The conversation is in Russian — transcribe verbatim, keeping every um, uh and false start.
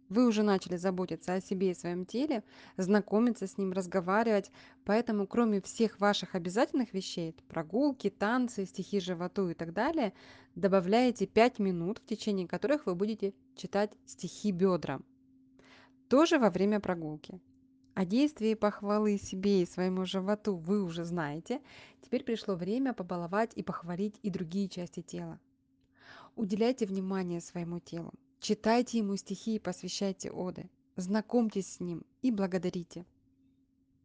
Вы уже начали заботиться о себе и своем теле, знакомиться с ним, разговаривать, поэтому кроме всех ваших обязательных вещей, это прогулки, танцы, стихи животу и так далее, добавляете пять минут, в течение которых вы будете читать стихи бедрам, тоже во время прогулки. О действии похвалы себе и своему животу вы уже знаете. Теперь пришло время побаловать и похвалить и другие части тела. Уделяйте внимание своему телу. Читайте ему стихи и посвящайте оды. Знакомьтесь с ним и благодарите.